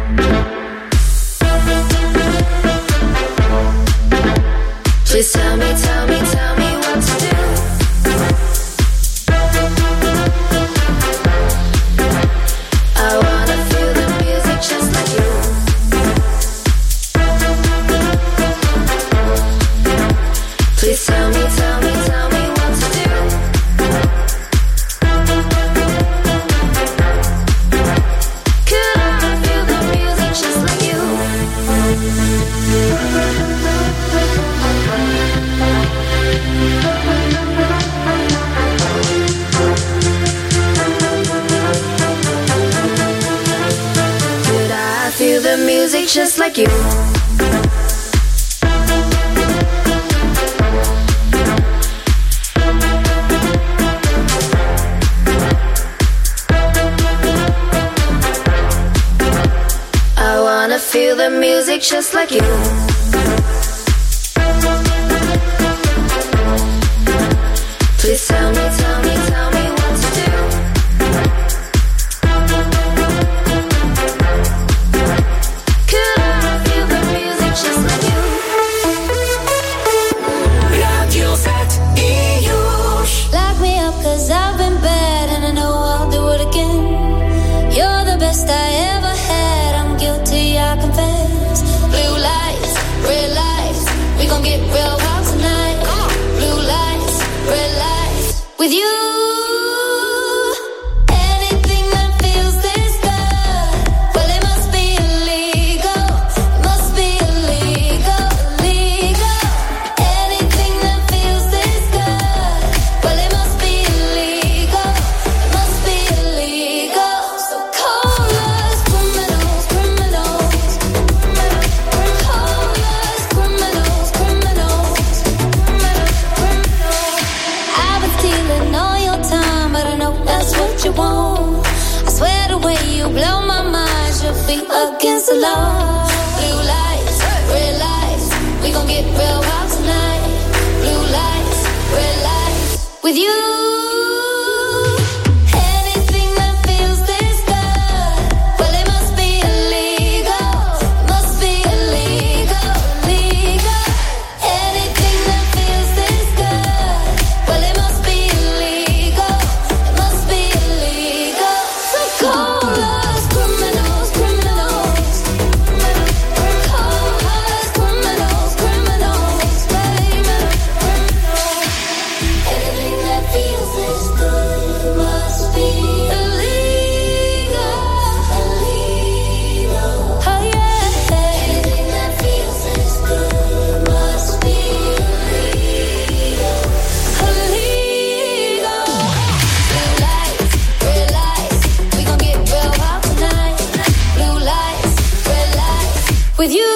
Please tell me what to do. I wanna feel the music just like you. just like you. I wanna feel the music just like you. Please tell me what to do. Could I feel the music just like you? Radio Z i już. Lock me up 'cause I've been bad and I know I'll do it again. You're the best I ever had, I'm guilty, I confess. Blue lights, red lights, we gon' get real wild tonight. Blue lights, red lights, with you. Anything that feels this good, well it must be illegal. It must be illegal, illegal. Anything that feels this good, well it must be illegal. It must be illegal. So call us criminals, criminals. Call us criminals, criminals. I've been stealing all your time, but I know that's what you want. I swear the way you blow my mind should be against the law. Blue lights, red lights, we gon' get real wild tonight. Blue lights, red lights, with you. Anything that feels this good, well it must be illegal. It must be illegal, illegal. Anything that feels this good, well it must be illegal. It must be illegal. So call us criminals, criminals. Call us criminals, criminals, baby. Anything that feels this good must be illegal, illegal. Oh yeah. Anything that feels this good must be illegal, illegal. Blue lights, red lights, we gon' get real wild tonight. Blue lights, red lights, with you.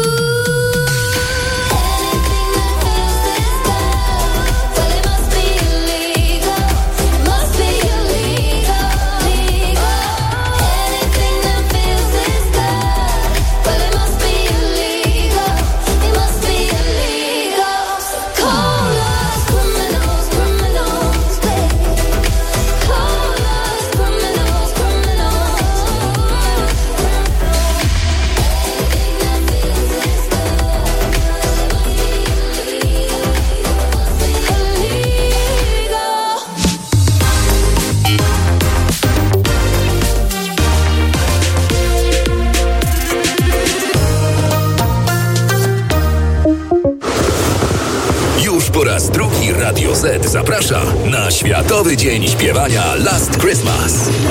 Anything that feels this good, well it must be illegal. It must be illegal, illegal. Anything that feels this good, well it must be illegal. It must be illegal. So call us criminals, criminals, baby. Call us criminals, criminals. Anything that feels this good, it must be illegal. Już po raz drugi Radio Z zaprasza na Światowy Dzień Śpiewania Last Christmas.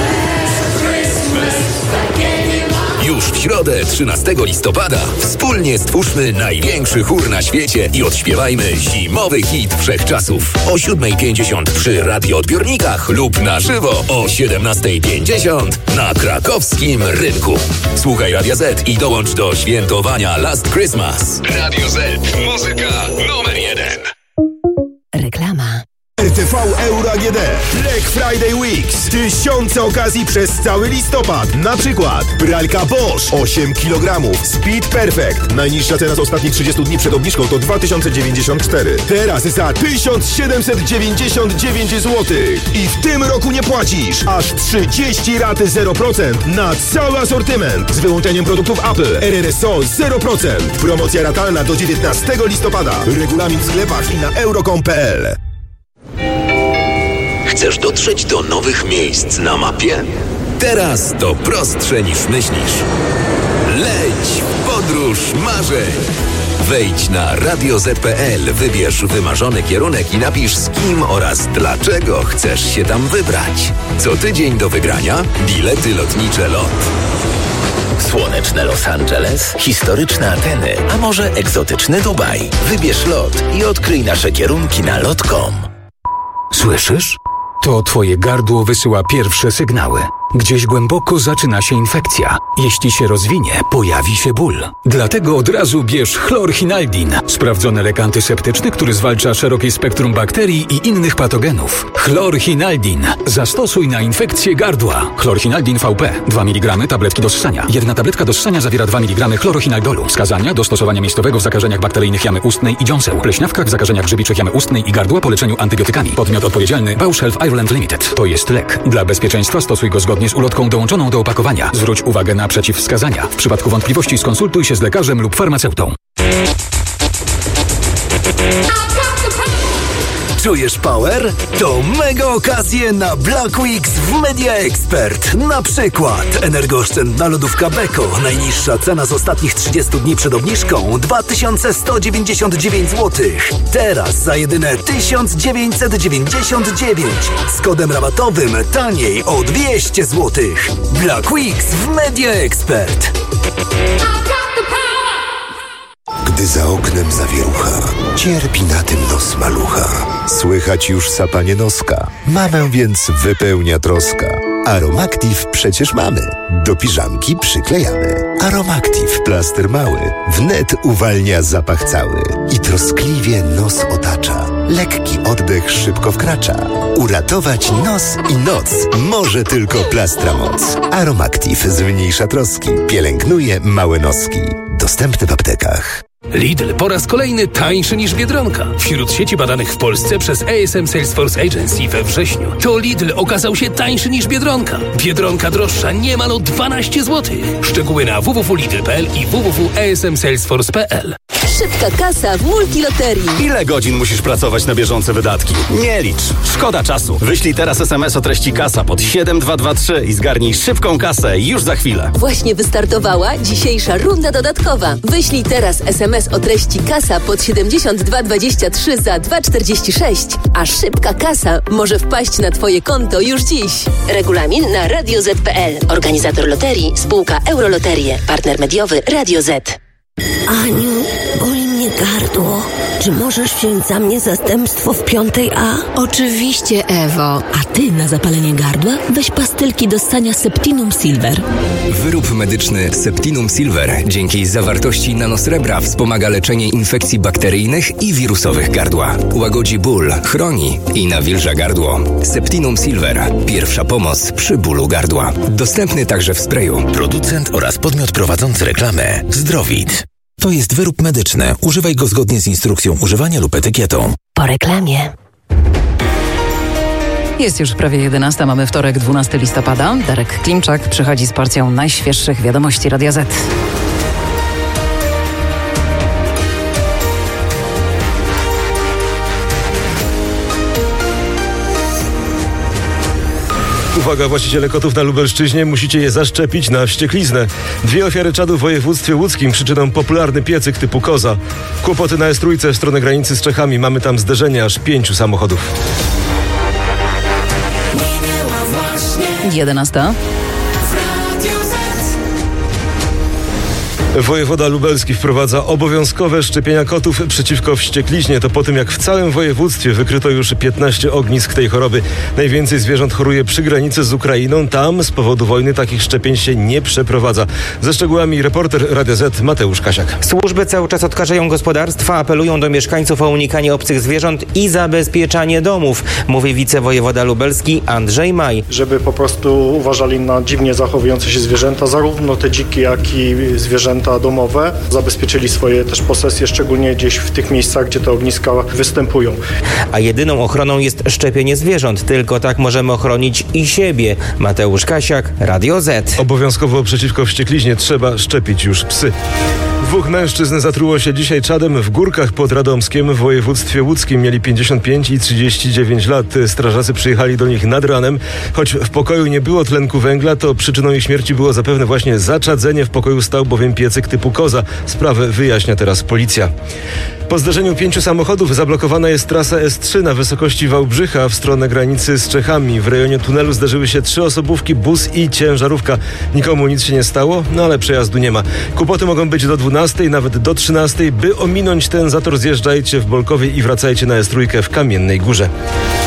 Już w środę, 13 listopada, wspólnie stwórzmy największy chór na świecie i odśpiewajmy zimowy hit wszechczasów. O 7:50 przy radioodbiornikach lub na żywo o 17:50 na krakowskim rynku. Słuchaj Radia Z i dołącz do świętowania Last Christmas. Radio Z. Muzyka numer 1. Reklama. RTV Euro AGD. Black Friday Weeks. Tysiące okazji przez cały listopad. Na przykład pralka Bosch 8 kg. Speed Perfect. Najniższa cena z ostatnich 30 dni przed obniżką to 2094. Teraz za 1799 zł. I w tym roku nie płacisz. Aż 30 raty 0% na cały asortyment. Z wyłączeniem produktów Apple. RRSO 0%. Promocja ratalna do 19 listopada. Regulamin w sklepach i na euro.com.pl. Chcesz dotrzeć do nowych miejsc na mapie? Teraz to prostsze niż myślisz. Leć w podróż marzeń. Wejdź na radioz.pl, wybierz wymarzony kierunek i napisz z kim oraz dlaczego chcesz się tam wybrać. Co tydzień do wygrania bilety lotnicze LOT. Słoneczne Los Angeles, historyczne Ateny, a może egzotyczny Dubaj. Wybierz LOT i odkryj nasze kierunki na lot.com. Słyszysz? To twoje gardło wysyła pierwsze sygnały. Gdzieś głęboko zaczyna się infekcja. Jeśli się rozwinie, pojawi się ból. Dlatego od razu bierz chlorhinaldin. Sprawdzony lek antyseptyczny, który zwalcza szerokie spektrum bakterii i innych patogenów. Chlorhinaldin. Zastosuj na infekcję gardła. Chlorhinaldin VP. 2 mg tabletki do ssania. Jedna tabletka do ssania zawiera 2 mg chlorhinaldolu. Wskazania do stosowania miejscowego w zakażeniach bakteryjnych jamy ustnej i dziąseł. Pleśniawkach w zakażeniach grzybiczych jamy ustnej i gardła po leczeniu antybiotykami. Podmiot odpowiedzialny Bausch Health Ireland Limited. To jest lek. Dla bezpieczeństwa stosuj go zgodnie z ulotką dołączoną do opakowania. Zwróć uwagę na przeciwwskazania. W przypadku wątpliwości skonsultuj się z lekarzem lub farmaceutą. Czujesz power? To mega okazje na Black Weeks w Media Expert. Na przykład energooszczędna lodówka Beko. Najniższa cena z ostatnich 30 dni przed obniżką 2199 zł. Teraz za jedyne 1999. Z kodem rabatowym taniej o 200 zł. Black Weeks w Media Expert. Gdy za oknem zawierucha, cierpi na tym nos malucha. Słychać już sapanie noska, mamę więc wypełnia troska. Aromactive przecież mamy, do piżamki przyklejamy. Aromactive, plaster mały, wnet uwalnia zapach cały i troskliwie nos otacza. Lekki oddech szybko wkracza. Uratować nos i noc może tylko plastra moc. Aromactive zmniejsza troski, pielęgnuje małe noski. Dostępny w aptekach. Lidl po raz kolejny tańszy niż Biedronka. Wśród sieci badanych w Polsce przez ASM Salesforce Agency we wrześniu to Lidl okazał się tańszy niż Biedronka. Biedronka droższa niemal o 12 zł. Szczegóły na www.lidl.pl i www.asmsalesforce.pl. Szybka kasa w Multiloterii. Ile godzin musisz pracować na bieżące wydatki? Nie licz. Szkoda czasu. Wyślij teraz SMS o treści kasa pod 7223 i zgarnij szybką kasę już za chwilę. Właśnie wystartowała dzisiejsza runda dodatkowa. Wyślij teraz SMS o treści kasa pod 7223 za 2,46, a szybka kasa może wpaść na Twoje konto już dziś. Regulamin na radioz.pl. Organizator loterii, spółka Euroloterie. Partner mediowy Radio Z. Aniu, boli mnie gardło. Czy możesz wziąć za mnie zastępstwo w 5A? Oczywiście, Ewo. A ty na zapalenie gardła weź pastylki do ssania Septinum Silver. Wyrób medyczny Septinum Silver dzięki zawartości nanosrebra wspomaga leczenie infekcji bakteryjnych i wirusowych gardła. Łagodzi ból, chroni i nawilża gardło. Septinum Silver. Pierwsza pomoc przy bólu gardła. Dostępny także w sprayu. Producent oraz podmiot prowadzący reklamę Zdrowit. To jest wyrób medyczny. Używaj go zgodnie z instrukcją używania lub etykietą. Po reklamie. Jest już prawie 11, mamy wtorek, 12 listopada. Darek Klimczak przychodzi z porcją najświeższych wiadomości Radia Z. Uwaga, właściciele kotów na Lubelszczyźnie, musicie je zaszczepić na wściekliznę. 2 ofiary czadu w województwie łódzkim przyczyną popularny piecyk typu koza. Kłopoty na S3 w stronę granicy z Czechami. Mamy tam zderzenie aż 5 samochodów. 11. Wojewoda lubelski wprowadza obowiązkowe szczepienia kotów przeciwko wściekliźnie. To po tym, jak w całym województwie wykryto już 15 ognisk tej choroby. Najwięcej zwierząt choruje przy granicy z Ukrainą. Tam z powodu wojny takich szczepień się nie przeprowadza. Ze szczegółami reporter Radia Z Mateusz Kasiak. Służby cały czas odkażają gospodarstwa, apelują do mieszkańców o unikanie obcych zwierząt i zabezpieczanie domów, mówi wicewojewoda lubelski Andrzej Maj. Żeby po prostu uważali na dziwnie zachowujące się zwierzęta, zarówno te dzikie, jak i zwierzęta domowe, zabezpieczyli swoje też posesje, szczególnie gdzieś w tych miejscach, gdzie te ogniska występują. A jedyną ochroną jest szczepienie zwierząt. Tylko tak możemy ochronić i siebie. Mateusz Kasiak, Radio Z. Obowiązkowo przeciwko wściekliźnie trzeba szczepić już psy. 2 mężczyzn zatruło się dzisiaj czadem w Górkach pod Radomskiem w województwie łódzkim. Mieli 55 i 39 lat. Strażacy przyjechali do nich nad ranem. Choć w pokoju nie było tlenku węgla, to przyczyną ich śmierci było zapewne właśnie zaczadzenie. W pokoju stał bowiem piecyk typu koza. Sprawę wyjaśnia teraz policja. Po zdarzeniu 5 samochodów zablokowana jest trasa S3 na wysokości Wałbrzycha w stronę granicy z Czechami. W rejonie tunelu zdarzyły się 3 osobówki, bus i ciężarówka. Nikomu nic się nie stało, no ale przejazdu nie ma. Kłopoty mogą być do 12, nawet do 13. By ominąć ten zator, zjeżdżajcie w Bolkowie i wracajcie na S3 w Kamiennej Górze.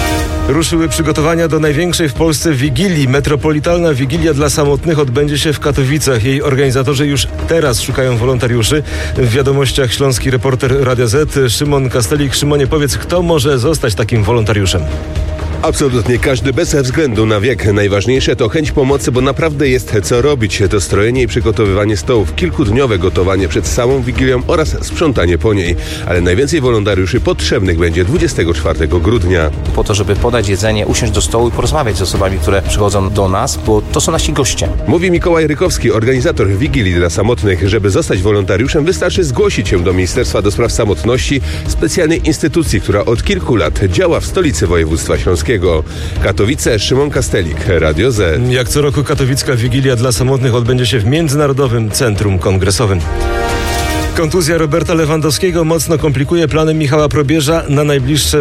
Ruszyły przygotowania do największej w Polsce Wigilii. Metropolitalna Wigilia dla samotnych odbędzie się w Katowicach. Jej organizatorzy już teraz szukają wolontariuszy. W wiadomościach śląski reporter Radia Z Szymon Kastelik. Szymonie, powiedz, kto może zostać takim wolontariuszem? Absolutnie każdy, bez względu na wiek. Najważniejsze to chęć pomocy, bo naprawdę jest co robić. To strojenie i przygotowywanie stołów, kilkudniowe gotowanie przed samą Wigilią oraz sprzątanie po niej. Ale najwięcej wolontariuszy potrzebnych będzie 24 grudnia. Po to, żeby podać jedzenie, usiąść do stołu i porozmawiać z osobami, które przychodzą do nas, bo to są nasi goście. Mówi Mikołaj Rykowski, organizator Wigilii dla samotnych. Żeby zostać wolontariuszem, wystarczy zgłosić się do Ministerstwa do Spraw Samotności, specjalnej instytucji, która od kilku lat działa w stolicy województwa śląskiego. Katowice, Szymon Kastelik, Radio Z. Jak co roku katowicka Wigilia dla samotnych odbędzie się w Międzynarodowym Centrum Kongresowym. Kontuzja Roberta Lewandowskiego mocno komplikuje plany Michała Probierza na najbliższe